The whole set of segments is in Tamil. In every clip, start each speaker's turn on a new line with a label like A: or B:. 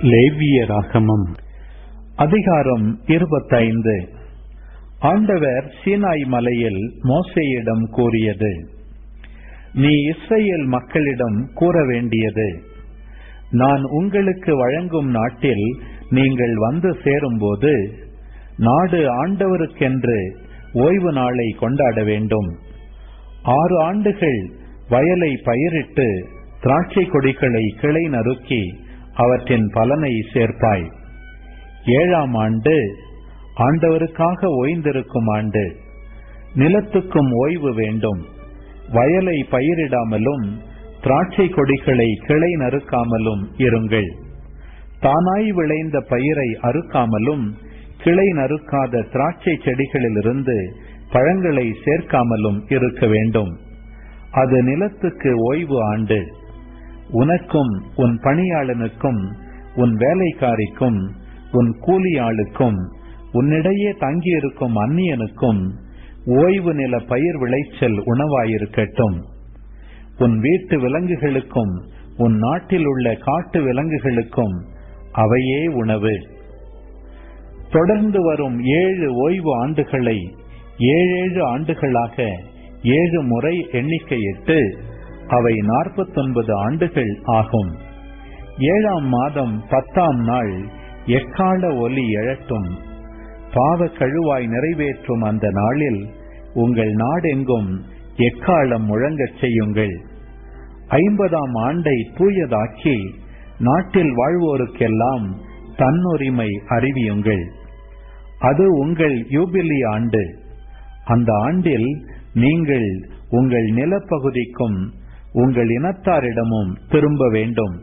A: லேவியராகமம் அதிகாரம் 25. ஆண்டவர் சீனாய் மலையில் மோசேயிடம் கூறியது: நீ இஸ்ரவேல் மக்களிடம் கூற வேண்டியது, நான் உங்களுக்கு வழங்கும் நாட்டில் நீங்கள் வந்து சேரும்போது, நாடு ஆண்டவருக்கென்று ஓய்வு நாளை கொண்டாட வேண்டும். 6 ஆண்டுகள் வயலை பயிரிட்டு திராட்சை கொடிகளை கிளை நறுக்கி அவற்றின் பலனை சேர்ப்பாய். 7ஆம் ஆண்டு ஆண்டவருக்காக ஓய்ந்திருக்கும் ஆண்டு. நிலத்துக்கும் ஓய்வு வேண்டும். வயலை பயிரிடாமலும் திராட்சை கொடிகளை கிளை நறுக்காமலும் இருங்கள். தானாய் விளைந்த பயிரை அறுக்காமலும் கிளை நறுக்காத திராட்சை செடிகளிலிருந்து பழங்களை சேர்க்காமலும் இருக்க வேண்டும். அது நிலத்துக்கு ஓய்வு ஆண்டு. உனக்கும் உன் பணியாளனுக்கும் உன் வேலைக்காரிக்கும் உன் கூலியாளுக்கும் உன்னிடையே தங்கியிருக்கும் அந்நியனுக்கும் ஓய்வு நில பயிர் விளைச்சல் உணவாயிருக்கட்டும். உன் வீட்டு விலங்குகளுக்கும் உன் நாட்டில் உள்ள காட்டு விலங்குகளுக்கும் அவையே உணவு. தொடர்ந்து வரும் 7 ஓய்வு ஆண்டுகளை 7 ஆண்டுகளாக 7 முறை எண்ணிக்கையிட்டு அவை 49 ஆண்டுகள் ஆகும். 7ஆம் மாதம் 10ஆம் நாள் எக்காள ஒலி எழட்டும். பாவ கழுவாய் நிறைவேற்றும் அந்த நாளில் உங்கள் நாடெங்கும் எக்காளம் முழங்கச் செய்யுங்கள். 50ஆம் ஆண்டை தூயதாக்கி நாட்டில் வாழ்வோருக்கெல்லாம் தன்னுரிமை அறிவியுங்கள். அது உங்கள் யூபிலி ஆண்டு. அந்த ஆண்டில் நீங்கள் உங்கள் நிலப்பகுதிக்கும் உங்கள் இனத்தாரிடமும் திரும்ப வேண்டும்.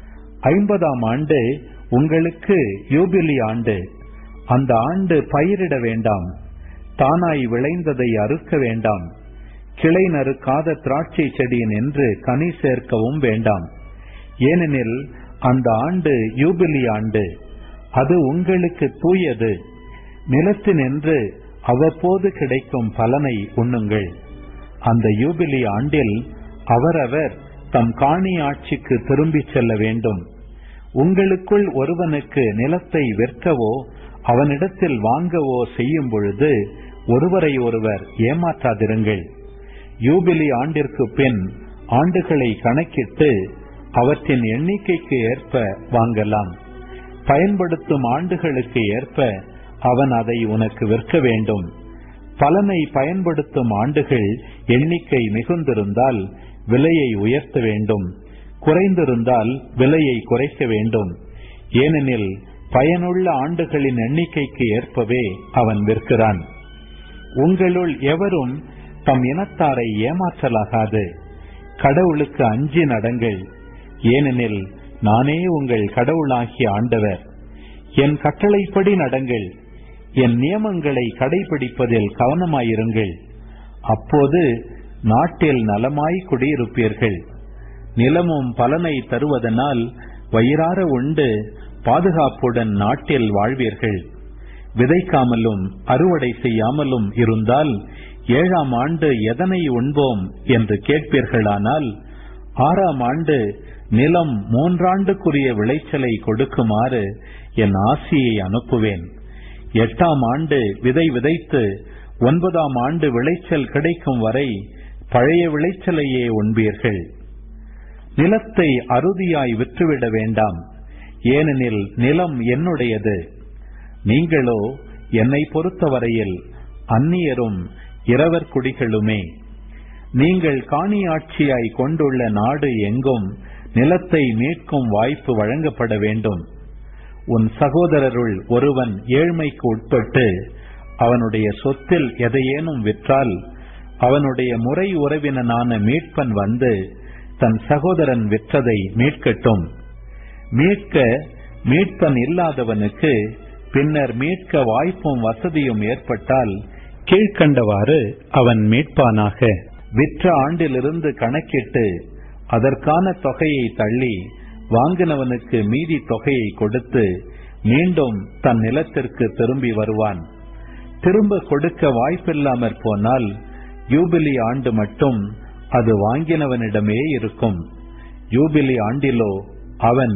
A: 50ஆம் ஆண்டு உங்களுக்கு யூபிலி ஆண்டு. அந்த ஆண்டு பயிரிட வேண்டாம். தானாய் விளைந்ததை அறுக்க வேண்டாம். கிளை நறுக்காத திராட்சை செடியின் என்று கனி சேர்க்கவும் வேண்டாம். ஏனெனில் அந்த ஆண்டு யூபிலி ஆண்டு. அது உங்களுக்கு தூயது. நிலத்தினின்று அவ்வப்போது கிடைக்கும் பலனை உண்ணுங்கள். அந்த யூபிலி ஆண்டில் அவரவர் தம் காணி ஆட்சிக்கு திரும்பி செல்ல வேண்டும். உங்களுக்குள் ஒருவனுக்கு நிலத்தை விற்கவோ அவனிடத்தில் வாங்கவோ செய்யும் பொழுது ஒருவரை ஒருவர் ஏமாற்றாதிருங்கள். யூபிலி ஆண்டிற்கு பின் ஆண்டுகளை கணக்கிட்டு அவற்றின் எண்ணிக்கைக்கு ஏற்ப வாங்கலாம். பயன்படுத்தும் ஆண்டுகளுக்கு ஏற்ப அவன் அதை உனக்கு விற்க வேண்டும். பலனை பயன்படுத்தும் ஆண்டுகள் எண்ணிக்கை மிகுந்திருந்தால் விலையை உயர்த்த வேண்டும். குறைந்திருந்தால் விலையை குறைக்க வேண்டும். ஏனெனில் பயனுள்ள ஆண்டுகளின் எண்ணிக்கைக்கு ஏற்பவே அவன் விற்கிறான். உங்களுள் எவரும் தம் இனத்தாரை ஏமாற்றலாகாது. கடவுளுக்கு அஞ்சி நடங்கள். ஏனெனில் நானே உங்கள் கடவுளாகிய ஆண்டவர். என் கட்டளைப்படி நடங்கள். என் நியமங்களை கடைபிடிப்பதில் கவனமாயிருங்கள். அப்போது நாட்டில் நலமாய் குடியிருப்பீர்கள். நிலமும் பலனை தருவதனால் வயிறார உண்டு பாதுகாப்புடன் நாட்டில் வாழ்வீர்கள். விதைக்காமலும் அறுவடை செய்யாமலும் இருந்தால் 7ஆம் ஆண்டு எதனை உண்போம் என்று கேட்பீர்களானால், 6ஆம் ஆண்டு நிலம் 3 ஆண்டுக்குரிய விளைச்சலை கொடுக்குமாறு என் ஆசியை அனுப்புவேன். 8ஆம் ஆண்டு விதை விதைத்து 9ஆம் ஆண்டு விளைச்சல் கிடைக்கும் வரை பழைய விளைச்சலையே உண்பீர்கள். நிலத்தை அறுதியாய் விற்றுவிட வேண்டாம். ஏனெனில் நிலம் என்னுடையது. நீங்களோ என்னை பொறுத்தவரையில் அந்நியரும் இரவர் குடிகளுமே. நீங்கள் காணி ஆட்சியாய் கொண்டுள்ள நாடு எங்கும் நிலத்தை மீட்கும் வாய்ப்பு வழங்கப்பட வேண்டும். உன் சகோதரருள் ஒருவன் ஏழ்மைக்கு உட்பட்டு அவனுடைய சொத்தில் எதையேனும் விற்றால், அவனுடைய முறை உறவினனான மீட்பன் வந்து தன் சகோதரன் விற்றதை மீட்கட்டும். மீட்பன் இல்லாதவனுக்கு பின்னர் மீட்க வாய்ப்பும் வசதியும் ஏற்பட்டால் கீழ்கண்டவாறு அவன் மீட்பானாக. விற்ற ஆண்டிலிருந்து கணக்கிட்டு அதற்கான தொகையை தள்ளி வாங்கினவனுக்கு மீதி தொகையை கொடுத்து மீண்டும் தன் நிலத்திற்கு திரும்பி வருவான். திரும்ப கொடுக்க வாய்ப்பில்லாமற் போனால் யூபிலி ஆண்டு மட்டும் அது வாங்கினவனிடமே இருக்கும். யூபிலி ஆண்டிலோ அவன்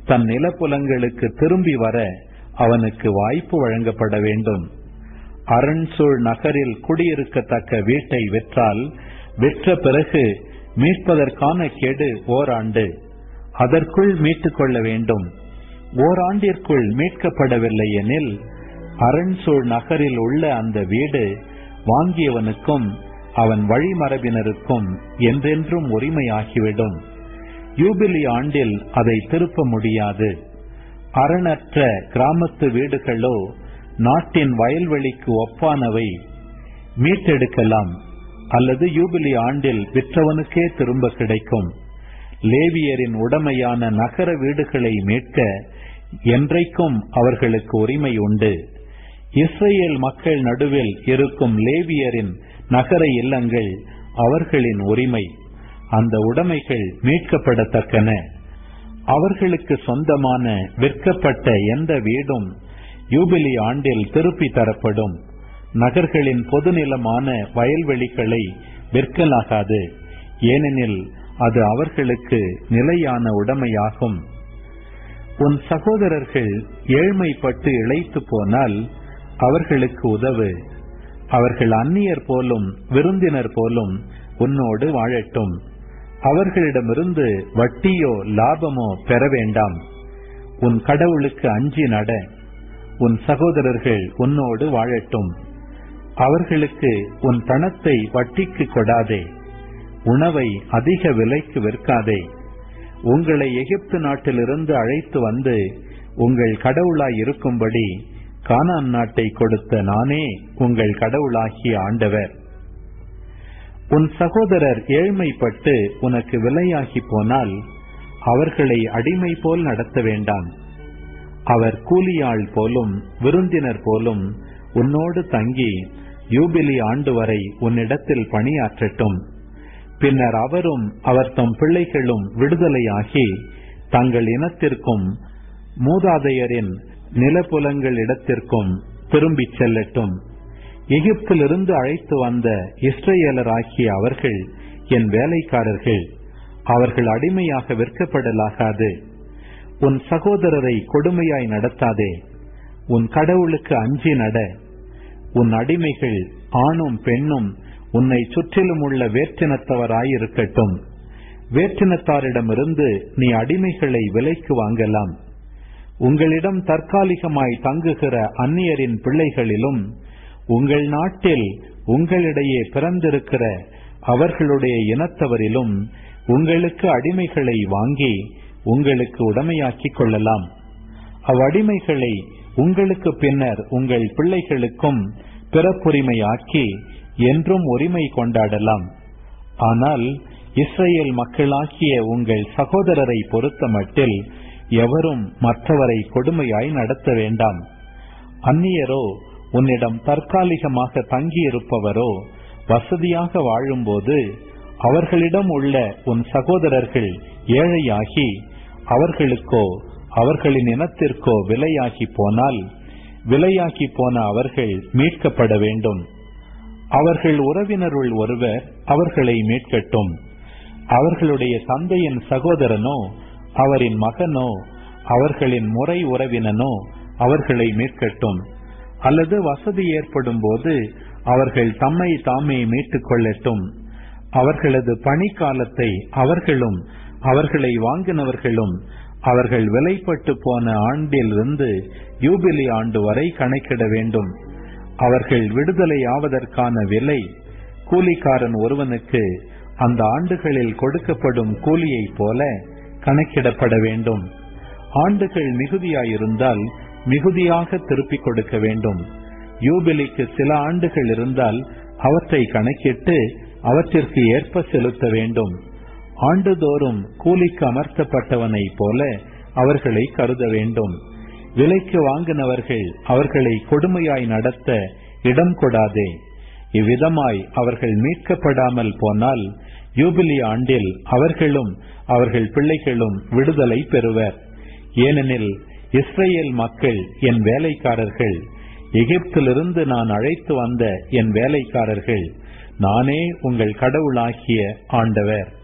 A: தன் நிலப்புலங்களுக்கு திரும்பி வர அவனுக்கு வாய்ப்பு வழங்கப்பட வேண்டும். அரண்சூழ் நகரில் குடியிருக்கத்தக்க வீட்டை விற்றால் விற்ற பிறகு மீட்பதற்கான கெடு ஓராண்டு, அதற்குள் மீட்டுக் கொள்ள வேண்டும். ஓராண்டிற்குள் மீட்கப்படவில்லை எனில் அரண்சூழ் நகரில் உள்ள அந்த வீடு வாங்கியவனுக்கும் அவன் வழிமரபினருக்கும் என்றென்றும் உரிமையாகிவிடும். யூபிலி ஆண்டில் அதை திருப்ப முடியாது. அரணற்ற கிராமத்து வீடுகளோ நாட்டின் வயல்வெளிக்கு ஒப்பானவை, மீட்டெடுக்கலாம் அல்லது யூபிலி ஆண்டில் விற்றவனுக்கே திரும்ப கிடைக்கும். லேவியரின் உடைமையான நகர வீடுகளை மீட்க என்றைக்கும் அவர்களுக்கு உரிமை உண்டு. இஸ்ரேல் மக்கள் நடுவில் இருக்கும் லேவியரின் நகர இல்லங்கள் அவர்களின் உரிமை. அந்த உடைமைகள் மீட்கப்படத்தக்கன. அவர்களுக்கு சொந்தமான விற்கப்பட்ட எந்த வீடும் யூபிலி ஆண்டில் திருப்பி தரப்படும். நகர்களின் பொதுநிலமான வயல்வெளிகளை விற்கலாகாது, ஏனெனில் அது அவர்களுக்கு நிலையான உடைமையாகும். உன் சகோதரர்கள் ஏழ்மைப்பட்டு இளைத்து போனால் அவர்களுக்கு உதவு. அவர்கள் அந்நியர் போலும் விருந்தினர் போலும் உன்னோடு வாழட்டும். அவர்களிடமிருந்து வட்டியோ லாபமோ பெற வேண்டாம். உன் கடவுளுக்கு அஞ்சி நட. உன் சகோதரர்கள் உன்னோடு வாழட்டும். அவர்களுக்கு உன் பணத்தை வட்டிக்கு கொடாதே. உணவை அதிக விலைக்கு விற்காதே. உங்களை எகிப்து நாட்டிலிருந்து அழைத்து வந்து உங்கள் கடவுளாய் இருக்கும்படி கானான் நாட்டை கொடுத்த நானே உங்கள் கடவுளாகிய ஆண்டவர். உன் சகோதரர் ஏழ்மைப்பட்டு உனக்கு விலையாகி போனால் அவர்களை அடிமை போல் நடத்த வேண்டாம். அவர் கூலியாள் போலும் விருந்தினர் போலும் உன்னோடு தங்கி யூபிலி ஆண்டு வரை உன்னிடத்தில் பணியாற்றட்டும். பின்னர் அவரும் அவர் தம் பிள்ளைகளும் விடுதலையாகி தங்கள் இனத்திற்கும் மூதாதையரின் நிலப்புலங்கள் இடத்திற்கும் திரும்பிச் செல்லட்டும். எகிப்திலிருந்து அழைத்து வந்த இஸ்ரேலராகிய அவர்கள் என் வேலைக்காரர்கள். அவர்கள் அடிமையாக விற்கப்படலாகாது. உன் சகோதரரை கொடுமையாய் நடத்தாதே. உன் கடவுளுக்கு அஞ்சி நட. உன் அடிமைகள் ஆணும் பெண்ணும் உன்னை சுற்றிலும் உள்ள வேற்றினத்தவராயிருக்கட்டும். வேற்றினத்தாரிடமிருந்து நீ அடிமைகளை விலைக்கு வாங்கலாம். உங்களிடம் தற்காலிகமாய் தங்குகிற அந்நியரின் பிள்ளைகளிலும் உங்கள் நாட்டில் உங்களிடையே பிறந்திருக்கிற அவர்களுடைய இனத்தவரிலும் உங்களுக்கு அடிமைகளை வாங்கி உங்களுக்கு உடைமையாக்கிக் கொள்ளலாம். அவ்வடிமைகளை உங்களுக்கு பின்னர் உங்கள் பிள்ளைகளுக்கும் பிறப்புரிமையாக்கி என்றும் உரிமை கொண்டாடலாம். ஆனால் இஸ்ரேல் மக்களாகிய உங்கள் சகோதரரை பொறுத்த மட்டில் எவரும் மற்றவரை கொடுமையாய் நடத்த வேண்டாம். அந்நியரோ உன்னிடம் தற்காலிகமாக தங்கியிருப்பவரோ வசதியாக வாழும்போது அவர்களிடம் உள்ள உன் சகோதரர்கள் ஏழையாகி அவர்களுக்கோ அவர்களின் இனத்திற்கோ விலையாகி போனால் விலையாகி போன அவர்கள் மீட்கப்பட வேண்டும். அவர்கள் உறவினருள் ஒருவர் அவர்களை மீட்கட்டும். அவர்களுடைய தந்தையின் சகோதரனோ அவரின் மகனோ அவர்களின் முறை உறவினனோ அவர்களை மீட்கட்டும். அல்லது வசதி ஏற்படும் போது அவர்கள் தம்மை தாமே மீட்டுக் கொள்ளட்டும். அவர்களது பணிக்காலத்தை அவர்களும் அவர்களை வாங்கினவர்களும் அவர்கள் விலைப்பட்டு போன ஆண்டிலிருந்து யூபிலி ஆண்டு வரை கணக்கிட வேண்டும். அவர்கள் விடுதலையாவதற்கான விலை கூலிக்காரன் ஒருவனுக்கு அந்த ஆண்டுகளில் கொடுக்கப்படும் கூலியை போல கணக்கிடப்பட வேண்டும். ஆண்டுகள் மிகுதியாயிருந்தால் மிகுதியாக திருப்பிக் கொடுக்க வேண்டும். யூபிலிக்கு சில ஆண்டுகள் இருந்தால் அவற்றை கணக்கிட்டு அவற்றிற்கு ஏற்ப செலுத்த வேண்டும். ஆண்டுதோறும் கூலிக்கு அமர்த்தப்பட்டவனை போல அவர்களை கருத வேண்டும். விலைக்கு வாங்கினவர்கள் அவர்களை கொடுமையாய் நடத்த இடம் கொடாதே. இவ்விதமாய் அவர்கள் மீட்கப்படாமல் போனால் யூபிலி ஆண்டில் அவர்களும் அவர்கள் பிள்ளைகளும் விடுதலை பெறுவர். ஏனெனில் இஸ்ரேல் மக்கள் என் வேலைக்காரர்கள், எகிப்திலிருந்து நான் அழைத்து வந்த என் வேலைக்காரர்கள். நானே உங்கள் கடவுளாகிய ஆண்டவர்.